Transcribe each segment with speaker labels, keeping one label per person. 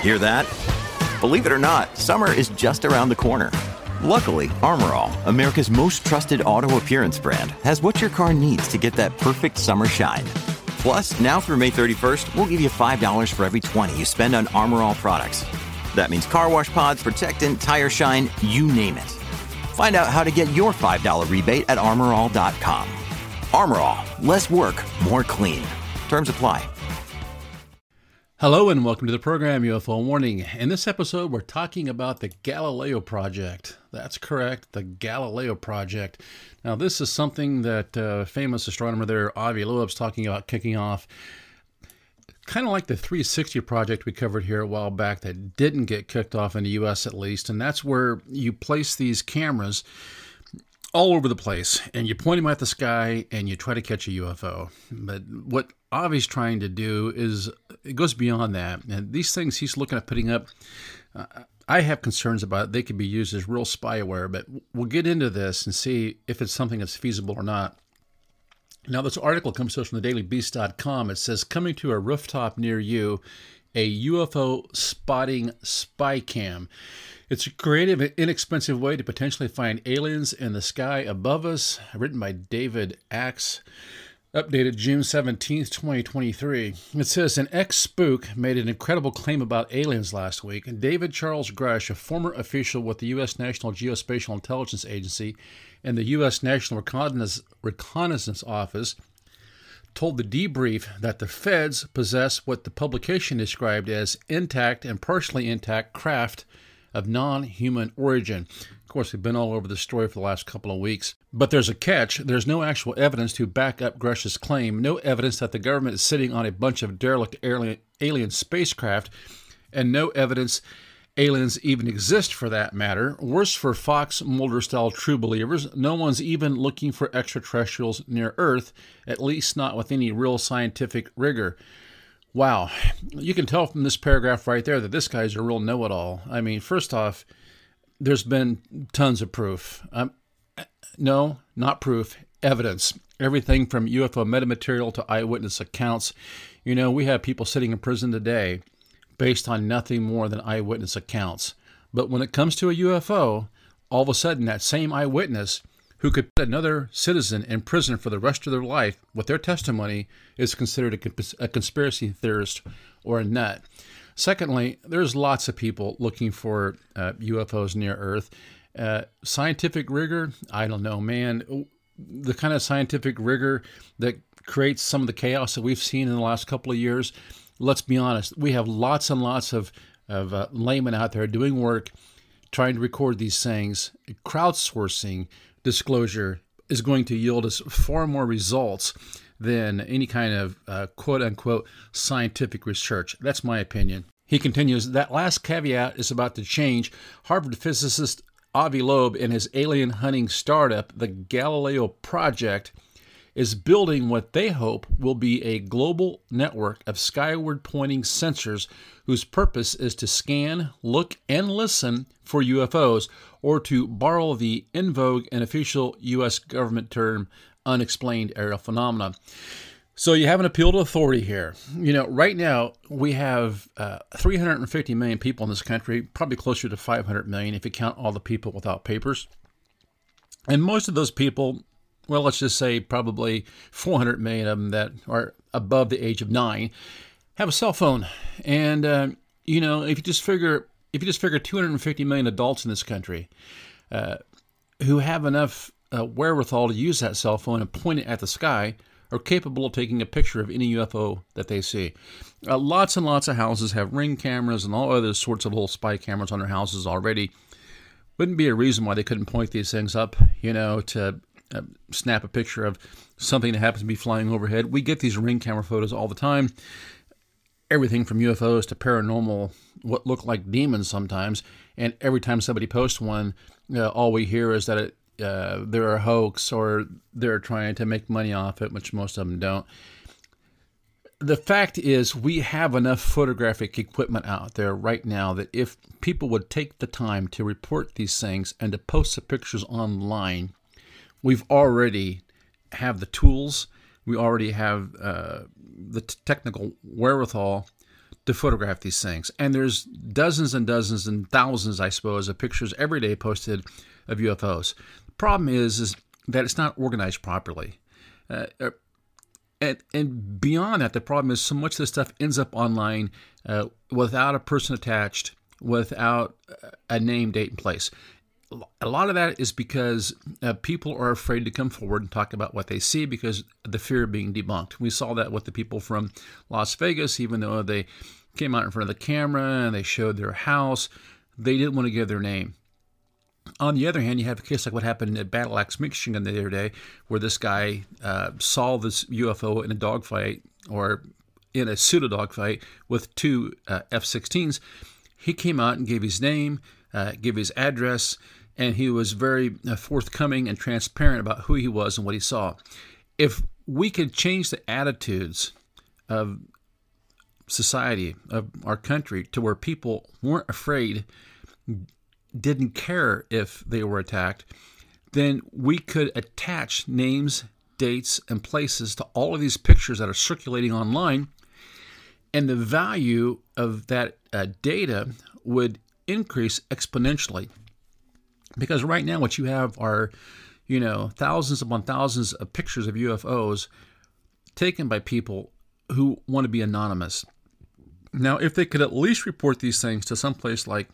Speaker 1: Hear that? Believe it or not, summer is just around the corner. Luckily, Armor All, America's most trusted auto appearance brand, has what your car needs to get that perfect summer shine. Plus, now through May 31st, we'll give you $5 for every $20 you spend on Armor All products. That means car wash pods, protectant, tire shine, you name it. Find out how to get your $5 rebate at armorall.com. Armor All, less work, more clean. Terms apply.
Speaker 2: Hello and welcome to the program UFO Warning. In this episode, we're talking about the Galileo Project. That's correct, the Galileo Project. Now, this is something that famous astronomer there, Avi Loeb's talking about kicking off. Kind of like the 360 project we covered here a while back that didn't get kicked off in the U.S. at least. And that's where you place these cameras all over the place and you point them at the sky and you try to catch a UFO. But what Avi's trying to do is, it goes beyond that. And these things he's looking at putting up, I have concerns about it. They could be used as real spyware, but we'll get into this and see if it's something that's feasible or not. Now, this article comes to us from thedailybeast.com. It says, coming to a rooftop near you, a UFO spotting spy cam. It's a creative and inexpensive way to potentially find aliens in the sky above us. Written by David Axe. Updated June 17th, 2023. It says, an ex-spook made an incredible claim about aliens last week. And David Charles Grush, a former official with the U.S. National Geospatial Intelligence Agency and the U.S. National Reconnaissance Office, told the debrief that the feds possess what the publication described as intact and partially intact craft of non-human origin. Of course, we've been all over the story for the last couple of weeks. But there's a catch. There's no actual evidence to back up Grush's claim. No evidence that the government is sitting on a bunch of derelict alien spacecraft, and no evidence aliens even exist for that matter. Worse for Fox Mulder-style true believers, no one's even looking for extraterrestrials near Earth, at least not with any real scientific rigor. Wow. You can tell from this paragraph right there that this guy's a real know-it-all. I mean, first off, there's been tons of proof. No, not proof, evidence. Everything from UFO metamaterial to eyewitness accounts. You know, we have people sitting in prison today based on nothing more than eyewitness accounts. But when it comes to a UFO, all of a sudden that same eyewitness who could put another citizen in prison for the rest of their life with their testimony is considered a conspiracy theorist or a nut. Secondly, there's lots of people looking for UFOs near Earth. Scientific rigor, I don't know, man. The kind of scientific rigor that creates some of the chaos that we've seen in the last couple of years, let's be honest, we have lots and lots of laymen out there doing work, trying to record these things. Crowdsourcing disclosure is going to yield us far more results than any kind of quote-unquote scientific research. That's my opinion. He continues, that last caveat is about to change. Harvard physicist Avi Loeb and his alien hunting startup, the Galileo Project, is building what they hope will be a global network of skyward-pointing sensors whose purpose is to scan, look, and listen for UFOs, or to borrow the in vogue and official U.S. government term, unexplained aerial phenomena. So you have an appeal to authority here. You know, right now we have 350 million people in this country, probably closer to 500 million if you count all the people without papers. And most of those people, well, let's just say probably 400 million of them that are above the age of 9, have a cell phone. And, you know, if you just figure 250 million adults in this country who have enough wherewithal to use that cell phone and point it at the sky are capable of taking a picture of any UFO that they see. Lots and lots of houses have Ring cameras and all other sorts of little spy cameras on their houses already. Wouldn't be a reason why they couldn't point these things up, you know, to snap a picture of something that happens to be flying overhead. We get these Ring camera photos all the time. Everything from UFOs to paranormal, what look like demons sometimes. And every time somebody posts one, all we hear is that they're a hoax or they're trying to make money off it, which most of them don't. The fact is we have enough photographic equipment out there right now that if people would take the time to report these things and to post the pictures online, we've already have the tools, we already have the technical wherewithal to photograph these things. And there's dozens and dozens and thousands, I suppose, of pictures every day posted of UFOs. The problem is that it's not organized properly. And beyond that, the problem is so much of this stuff ends up online without a person attached, without a name, date, and place. A lot of that is because people are afraid to come forward and talk about what they see because of the fear of being debunked. We saw that with the people from Las Vegas, even though they came out in front of the camera and they showed their house, they didn't want to give their name. On the other hand, you have a case like what happened at Battle Axe, Michigan the other day, where this guy saw this UFO in a dogfight, or in a pseudo dogfight with two F-16s. He came out and gave his name, gave his address, and he was very forthcoming and transparent about who he was and what he saw. If we could change the attitudes of society, of our country, to where people weren't afraid, didn't care if they were attacked, then we could attach names, dates, and places to all of these pictures that are circulating online, and the value of that data would increase exponentially. Because right now what you have are, thousands upon thousands of pictures of UFOs taken by people who want to be anonymous. Now, if they could at least report these things to some place like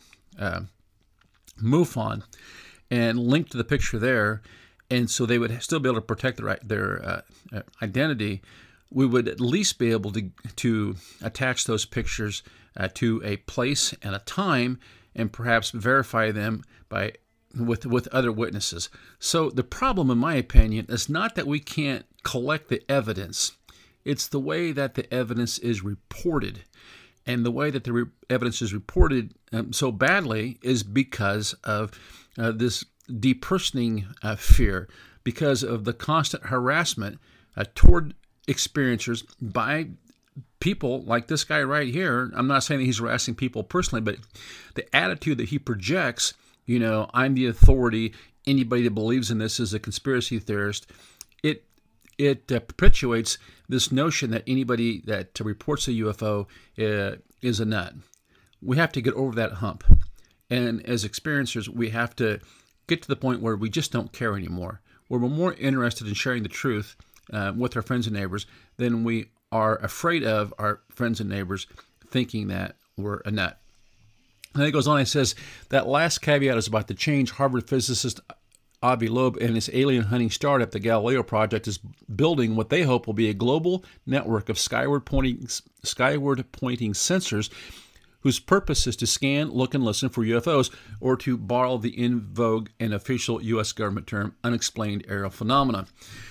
Speaker 2: MUFON and link to the picture there, and so they would still be able to protect their identity, we would at least be able to attach those pictures to a place and a time, and perhaps verify them with other witnesses. So the problem, in my opinion, is not that we can't collect the evidence. It's the way that the evidence is reported. And the way that the evidence is reported so badly is because of this depersoning fear, because of the constant harassment toward experiencers by people like this guy right here. I'm not saying that he's harassing people personally, but the attitude that he projects, I'm the authority, anybody that believes in this is a conspiracy theorist, it perpetuates this notion that anybody that reports a UFO is a nut. We have to get over that hump. And as experiencers, we have to get to the point where we just don't care anymore, where we're more interested in sharing the truth with our friends and neighbors than we are afraid of our friends and neighbors thinking that we're a nut. And then it goes on and says, that last caveat is about to change. Harvard physicist Avi Loeb and his alien hunting startup, the Galileo Project, is building what they hope will be a global network of skyward pointing sensors whose purpose is to scan, look, and listen for UFOs, or to borrow the in vogue and official U.S. government term, unexplained aerial phenomena.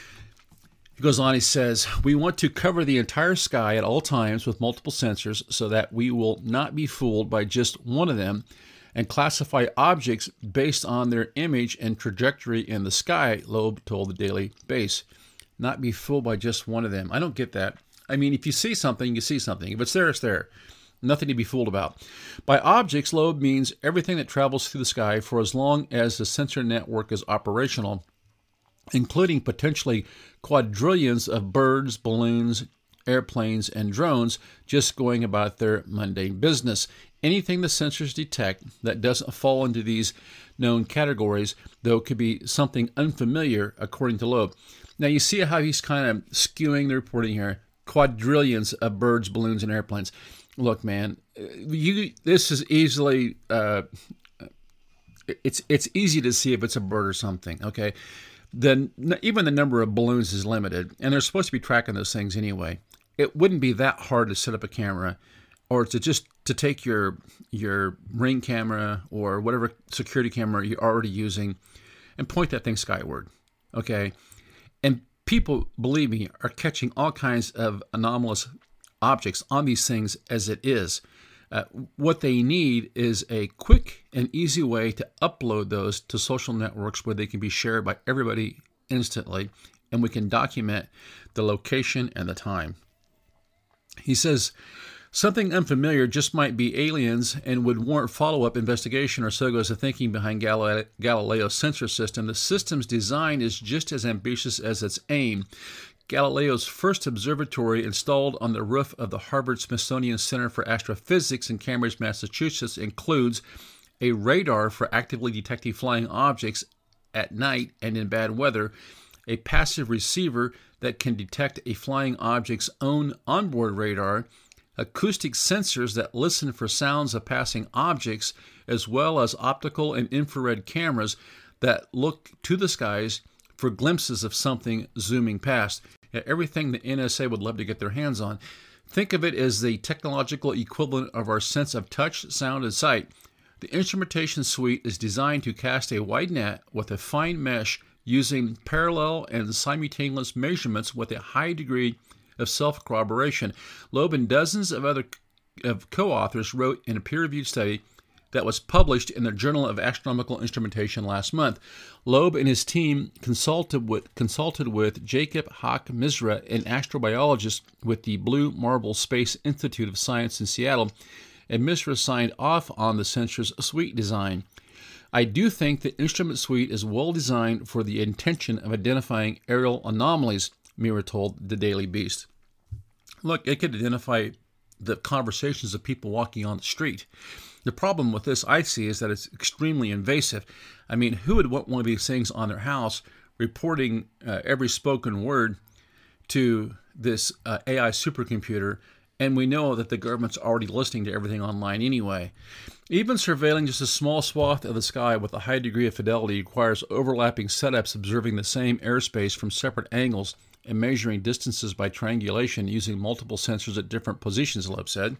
Speaker 2: He goes on, he says, we want to cover the entire sky at all times with multiple sensors so that we will not be fooled by just one of them, and classify objects based on their image and trajectory in the sky, Loeb told the Daily Base. Not be fooled by just one of them. I don't get that. I mean, if you see something, you see something. If it's there, it's there. Nothing to be fooled about. By objects, Loeb means everything that travels through the sky for as long as the sensor network is operational, including potentially quadrillions of birds, balloons, airplanes, and drones just going about their mundane business. Anything the sensors detect that doesn't fall into these known categories, though, could be something unfamiliar, according to Loeb. Now, you see how he's kind of skewing the reporting here. Quadrillions of birds, balloons, and airplanes. Look, man, this is easily, it's easy to see if it's a bird or something, okay? Even the number of balloons is limited, and they're supposed to be tracking those things anyway. It wouldn't be that hard to set up a camera, or to take your Ring camera or whatever security camera you're already using and point that thing skyward, okay? And people, believe me, are catching all kinds of anomalous objects on these things as it is. What they need is a quick and easy way to upload those to social networks where they can be shared by everybody instantly, and we can document the location and the time. He says, something unfamiliar just might be aliens and would warrant follow-up investigation, or so goes the thinking behind Galileo's sensor system. The system's design is just as ambitious as its aim. Galileo's first observatory, installed on the roof of the Harvard-Smithsonian Center for Astrophysics in Cambridge, Massachusetts, includes a radar for actively detecting flying objects at night and in bad weather, a passive receiver that can detect a flying object's own onboard radar, acoustic sensors that listen for sounds of passing objects, as well as optical and infrared cameras that look to the skies for glimpses of something zooming past. Everything the NSA would love to get their hands on. Think of it as the technological equivalent of our sense of touch, sound, and sight. The instrumentation suite is designed to cast a wide net with a fine mesh using parallel and simultaneous measurements with a high degree of self-corroboration. Loeb and dozens of other co-authors wrote in a peer-reviewed study that was published in the Journal of Astronomical Instrumentation last month. Loeb and his team consulted with Jacob Hawk-Misra, an astrobiologist with the Blue Marble Space Institute of Science in Seattle, and Misra signed off on the sensor's suite design. I do think the instrument suite is well designed for the intention of identifying aerial anomalies, Misra told the Daily Beast. Look, it could identify the conversations of people walking on the street. The problem with this, I see, is that it's extremely invasive. I mean, who would want one of these things on their house reporting every spoken word to this AI supercomputer? And we know that the government's already listening to everything online anyway. Even surveilling just a small swath of the sky with a high degree of fidelity requires overlapping setups observing the same airspace from separate angles and measuring distances by triangulation using multiple sensors at different positions, Loeb said.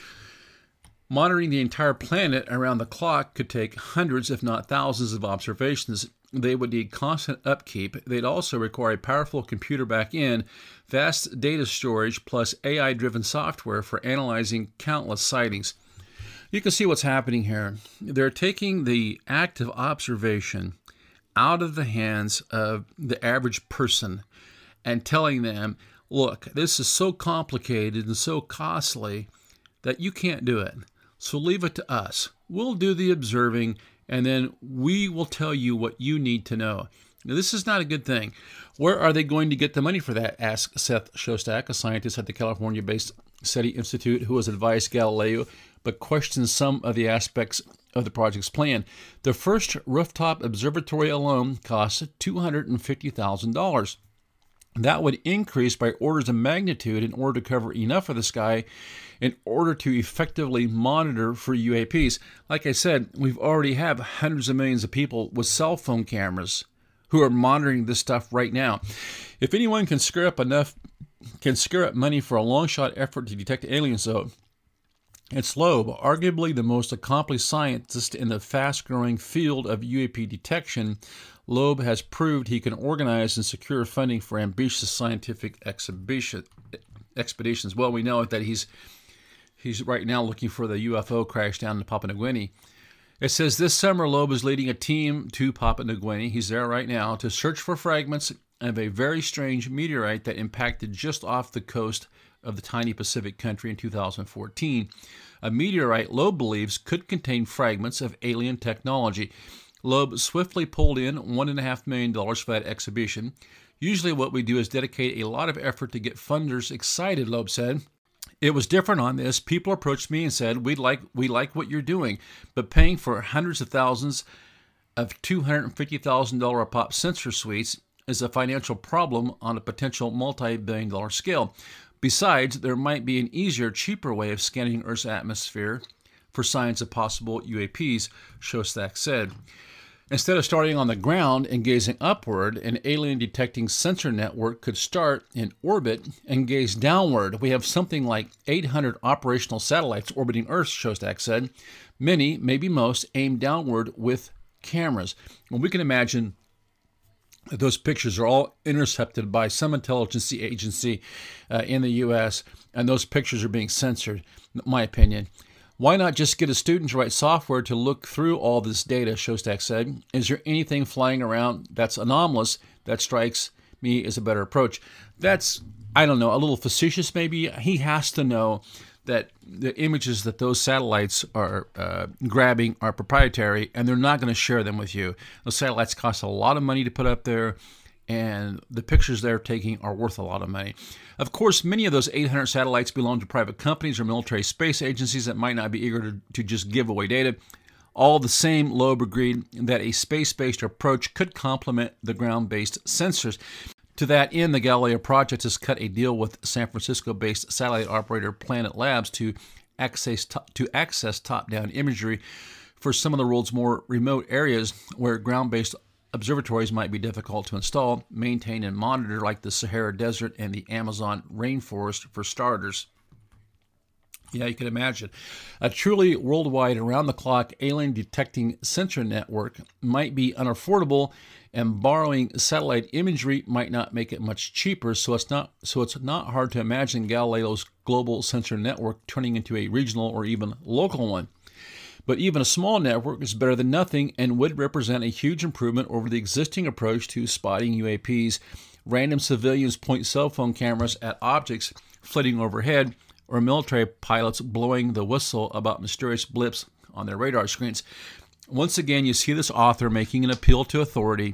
Speaker 2: Monitoring the entire planet around the clock could take hundreds, if not thousands, of observations. They would need constant upkeep. They'd also require a powerful computer back-end, vast data storage, plus AI-driven software for analyzing countless sightings. You can see what's happening here. They're taking the act of observation out of the hands of the average person and telling them, look, this is so complicated and so costly that you can't do it. So leave it to us. We'll do the observing, and then we will tell you what you need to know. Now, this is not a good thing. Where are they going to get the money for that? Asked Seth Shostak, a scientist at the California-based SETI Institute who has advised Galileo, but questions some of the aspects of the project's plan. The first rooftop observatory alone costs $250,000. That would increase by orders of magnitude in order to cover enough of the sky in order to effectively monitor for UAPs. Like I said, we've already have hundreds of millions of people with cell phone cameras who are monitoring this stuff right now. If anyone can scare up money for a long-shot effort to detect aliens, though, it's Loeb, arguably the most accomplished scientist in the fast-growing field of UAP detection. Loeb has proved he can organize and secure funding for ambitious scientific expeditions. Well, we know that he's right now looking for the UFO crash down in Papua New Guinea. It says this summer Loeb is leading a team to Papua New Guinea. He's there right now to search for fragments of a very strange meteorite that impacted just off the coast of the tiny Pacific country in 2014. A meteorite Loeb believes could contain fragments of alien technology. Loeb swiftly pulled in $1.5 million for that exhibition. Usually what we do is dedicate a lot of effort to get funders excited, Loeb said. It was different on this. People approached me and said, we like what you're doing, but paying for hundreds of thousands of $250,000 a pop sensor suites is a financial problem on a potential multi-billion-dollar scale. Besides, there might be an easier, cheaper way of scanning Earth's atmosphere for signs of possible UAPs, Shostak said. Instead of starting on the ground and gazing upward, an alien-detecting sensor network could start in orbit and gaze downward. We have something like 800 operational satellites orbiting Earth, Shostak said. Many, maybe most, aim downward with cameras. Well, we can imagine that those pictures are all intercepted by some intelligence agency in the U.S., and those pictures are being censored, in my opinion. Why not just get a student to write software to look through all this data, Shostak said. Is there anything flying around that's anomalous? That strikes me as a better approach. That's, I don't know, a little facetious maybe. He has to know that the images that those satellites are grabbing are proprietary, and they're not going to share them with you. Those satellites cost a lot of money to put up there, and the pictures they're taking are worth a lot of money. Of course, many of those 800 satellites belong to private companies or military space agencies that might not be eager to just give away data. All the same, Loeb agreed that a space-based approach could complement the ground-based sensors. To that end, the Galileo project has cut a deal with San Francisco-based satellite operator Planet Labs to access top-down imagery for some of the world's more remote areas where ground-based observatories might be difficult to install, maintain, and monitor, like the Sahara Desert and the Amazon rainforest, for starters. Yeah, you can imagine. A truly worldwide, around-the-clock alien detecting sensor network might be unaffordable, and borrowing satellite imagery might not make it much cheaper. So it's not hard to imagine Galileo's global sensor network turning into a regional or even local one. But even a small network is better than nothing and would represent a huge improvement over the existing approach to spotting UAPs. Random civilians point cell phone cameras at objects flitting overhead, or military pilots blowing the whistle about mysterious blips on their radar screens. Once again, you see this author making an appeal to authority,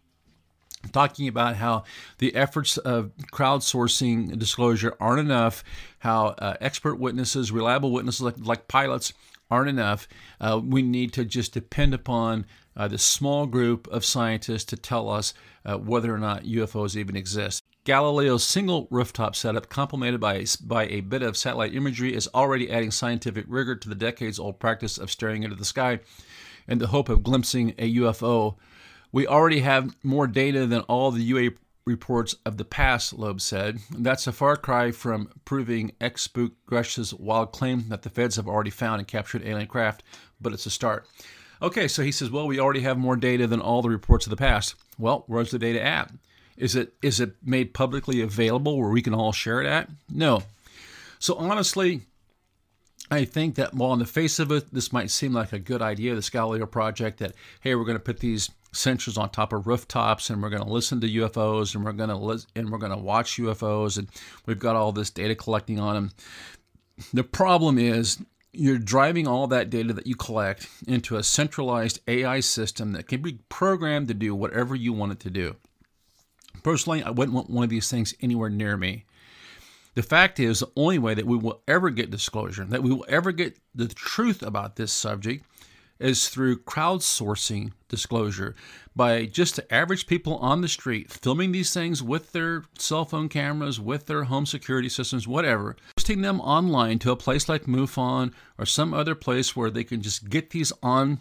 Speaker 2: talking about how the efforts of crowdsourcing disclosure aren't enough, how expert witnesses, reliable witnesses like pilots aren't enough. We need to just depend upon this small group of scientists to tell us whether or not UFOs even exist. Galileo's single rooftop setup, complemented by a bit of satellite imagery, is already adding scientific rigor to the decades-old practice of staring into the sky in the hope of glimpsing a UFO. We already have more data than all the UA reports of the past, Loeb said. That's a far cry from proving ex-spook Grush's wild claim that the feds have already found and captured alien craft, but it's a start. Okay, so he says, well, we already have more data than all the reports of the past. Well, where's the data at? Is it made publicly available where we can all share it at? No. So honestly, I think that while on the face of it, this might seem like a good idea, this Galileo project, that, hey, we're going to put these sensors on top of rooftops and we're going to listen to UFOs and we're going to watch UFOs and we've got all this data collecting on them. The problem is you're driving all that data that you collect into a centralized AI system that can be programmed to do whatever you want it to do. Personally, I wouldn't want one of these things anywhere near me. The fact is, the only way that we will ever get disclosure, that we will ever get the truth about this subject, is through crowdsourcing disclosure by just the average people on the street filming these things with their cell phone cameras, with their home security systems, whatever, posting them online to a place like MUFON or some other place where they can just get these on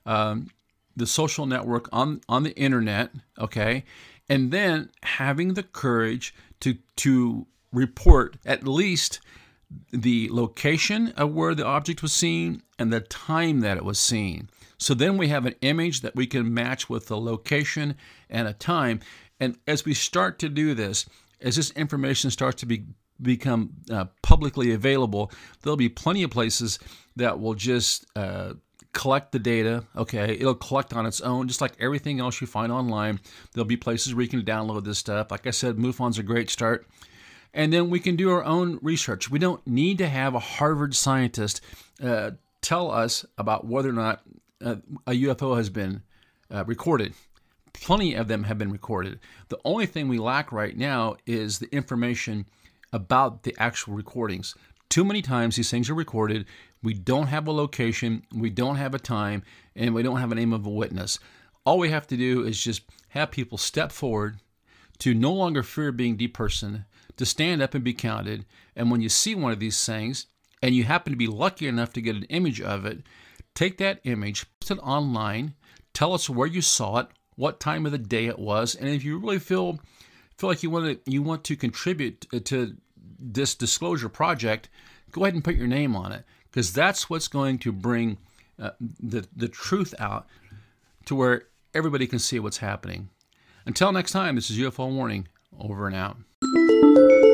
Speaker 2: the social network, on the internet, okay? And then having the courage to report at least the location of where the object was seen and the time that it was seen. So then we have an image that we can match with the location and a time. And as we start to do this, as this information starts to become publicly available, there'll be plenty of places that will just collect the data, okay? It'll collect on its own, just like everything else you find online. There'll be places where you can download this stuff. Like I said, MUFON's a great start. And then we can do our own research. We don't need to have a Harvard scientist tell us about whether or not a UFO has been recorded. Plenty of them have been recorded. The only thing we lack right now is the information about the actual recordings. Too many times these things are recorded. We don't have a location, we don't have a time, and we don't have a name of a witness. All we have to do is just have people step forward to no longer fear being depersoned, to stand up and be counted. And when you see one of these things, and you happen to be lucky enough to get an image of it, take that image, post it online, tell us where you saw it, what time of the day it was, and if you really feel like you want to contribute to this disclosure project, go ahead and put your name on it, because that's what's going to bring the truth out to where everybody can see what's happening. Until next time, this is UFO Warning, over and out.